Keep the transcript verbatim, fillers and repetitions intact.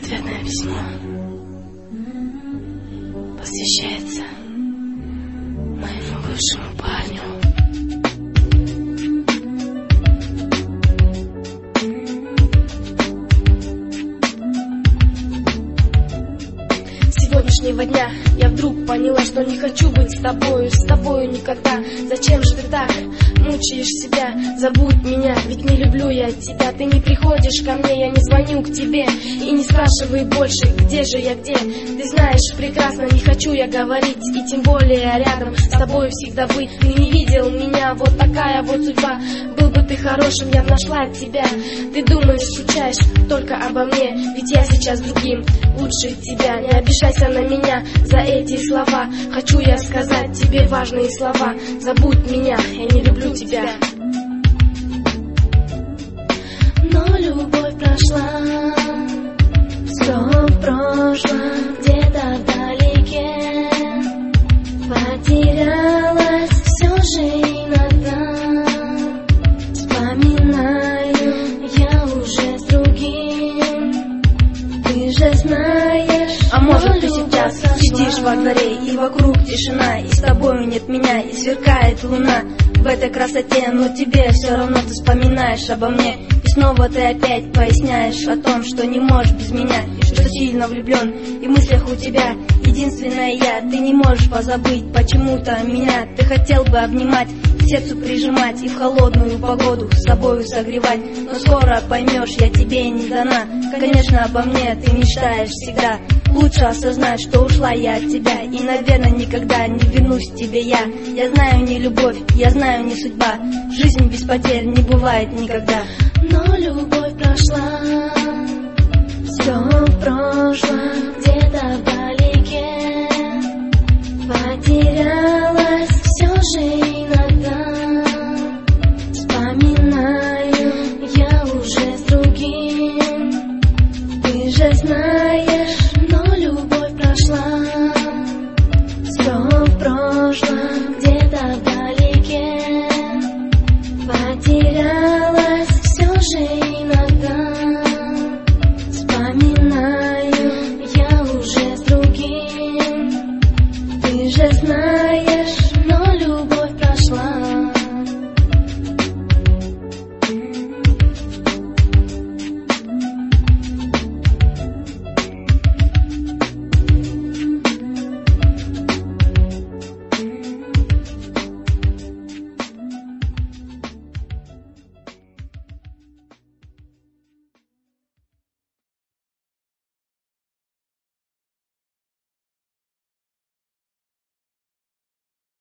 Ответное письмо посвящается моему бывшему парню. С сегодняшнего дня я вдруг поняла, что не хочу быть с тобою, с тобою никогда. Зачем же ты так мучаешь себя? Забудь меня, ведь не люблю я тебя. Ты не приходишь ко мне, я не звоню к тебе. И не спрашивай больше, где же я, где. Ты знаешь прекрасно, не хочу я говорить. И тем более рядом с тобой всегда быть. Ты не видел меня, вот такая вот судьба. Был бы ты хорошим, я б нашла тебя. Ты думаешь, скучаешь только обо мне, ведь я сейчас другим лучше тебя. Не обижайся на меня за эти слова. Хочу я сказать тебе важные слова. Забудь меня, я не люблю тебя. Но любовь прошла, все в прошлом, где-то вдалеке. Потерялась все же иногда. Вспоминаю я уже с другим. Ты же знаешь. А может ты сейчас сидишь во дворе, и вокруг тишина, и с тобою нет меня, и сверкает луна в этой красоте, но тебе все равно ты вспоминаешь обо мне. И снова ты опять поясняешь о том, что не можешь без меня, и что сильно влюблен, и в мыслях у тебя единственная я. Ты не можешь позабыть почему-то меня. Ты хотел бы обнимать, к сердцу прижимать и в холодную погоду с тобою согревать. Но скоро поймешь, я тебе не дана. Конечно, обо мне ты мечтаешь всегда. Лучше осознать, что ушла я от тебя, и, наверное, никогда не вернусь к тебе я. Я знаю, не любовь, я знаю, не судьба. Жизнь без потерь не бывает никогда. Но